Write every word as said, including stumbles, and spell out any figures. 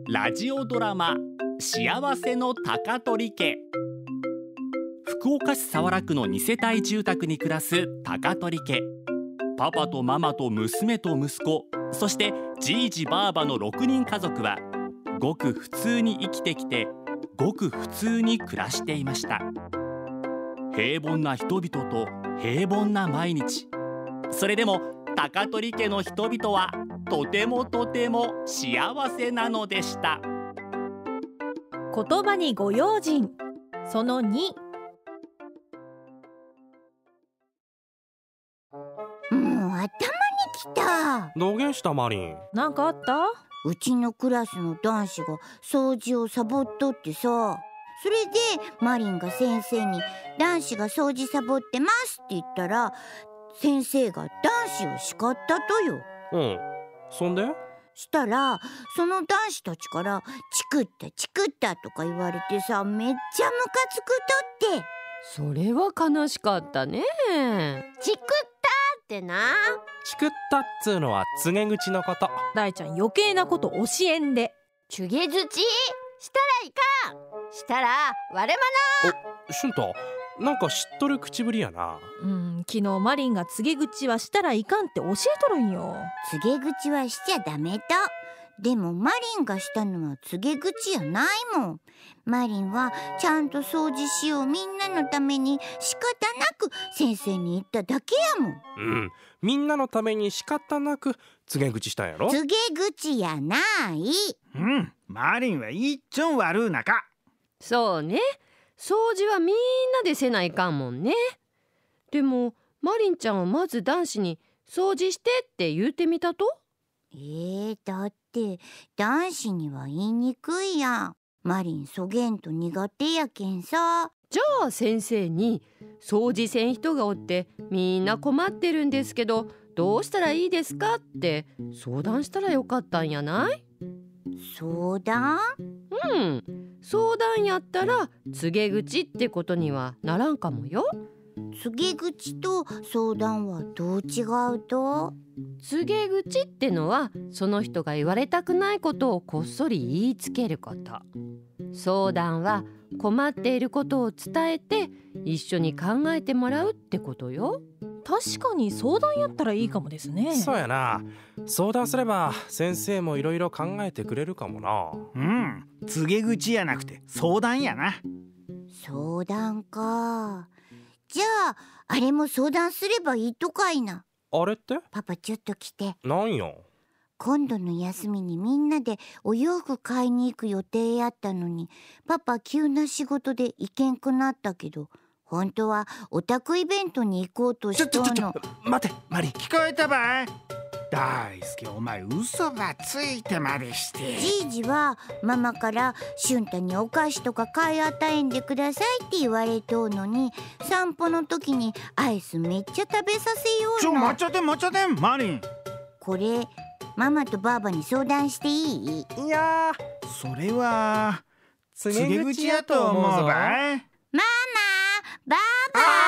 ラジオドラマ幸せの高取家。福岡市早良区のに世帯住宅に暮らす高取家。パパとママと娘と息子、そしてじいじばあばのろくにん家族はごく普通に生きてきて、ごく普通に暮らしていました。平凡な人々と平凡な毎日。それでも高取家の人々はとてもとても幸せなのでした。 言葉にご用心そのに。 もう頭にきた。 どげんしたマリン。 なんかあった？ うちのクラスの男子が掃除をサボっとってさ、それでマリンが先生に男子が掃除サボってますって言ったら、先生が男子を叱ったとよ。 うん、そんでしたらその男子たちからチクったチクったとか言われてさ、めっちゃムカつくとって。 それは悲しかったね。 チクったってな。 チクったっつうのは告げ口のこと。 大ちゃん余計なこと教えんで。 チュゲズチしたらいかん。したら割れまな。 お、シュンタなんか知っとる口ぶりやな。 うん、昨日マリンが告げ口はしたらいかんって教えとるんよ。 告げ口はしちゃダメと。でもマリンがしたのは告げ口やないもん。マリンはちゃんと掃除しようみんなのために仕方なく先生に言っただけやもん。 うん、みんなのために仕方なく告げ口したんやろ。 告げ口やない。 うん、マリンはいっちょん悪うなか。 そうね、掃除はみんなでせないかんもんね。でもマリンちゃんはまず男子に掃除してって言うてみたと。 えー、だって男子には言いにくいやん。マリンそげんと苦手やけんさ。 じゃあ先生に掃除せん人がおってみんな困ってるんですけどどうしたらいいですかって相談したらよかったんやない？ 相談？ うん、相談やったら告げ口ってことにはならんかもよ。 告げ口と相談はどう違うと？ 告げ口ってのはその人が言われたくないことをこっそり言いつけること。相談は困っていることを伝えて一緒に考えてもらうってことよ。 確かに相談やったらいいかもですね。 そうやな、相談すれば先生もいろいろ考えてくれるかもな。 うん、告げ口やなくて相談やな。 相談か。じゃああれも相談すればいいとかいな。 あれって？ パパちょっと来て。 なんや。 今度の休みにみんなでお洋服買いに行く予定やったのに、パパ急な仕事で行けんくなったけど、本当はオタクイベントに行こうとしとんの。 ちょちょちょ待てマリン。 聞こえたばい？大輔お前嘘ばついてまでして。 じいじはママから俊太にお菓子とか買い与えんでくださいって言われとうのに、散歩の時にアイスめっちゃ食べさせようの。 ちょ待っちゃって待っちゃってマリン。 これママとばあばに相談していい？ いやそれは告げ口やと思うぞ。 ママ、ばあば。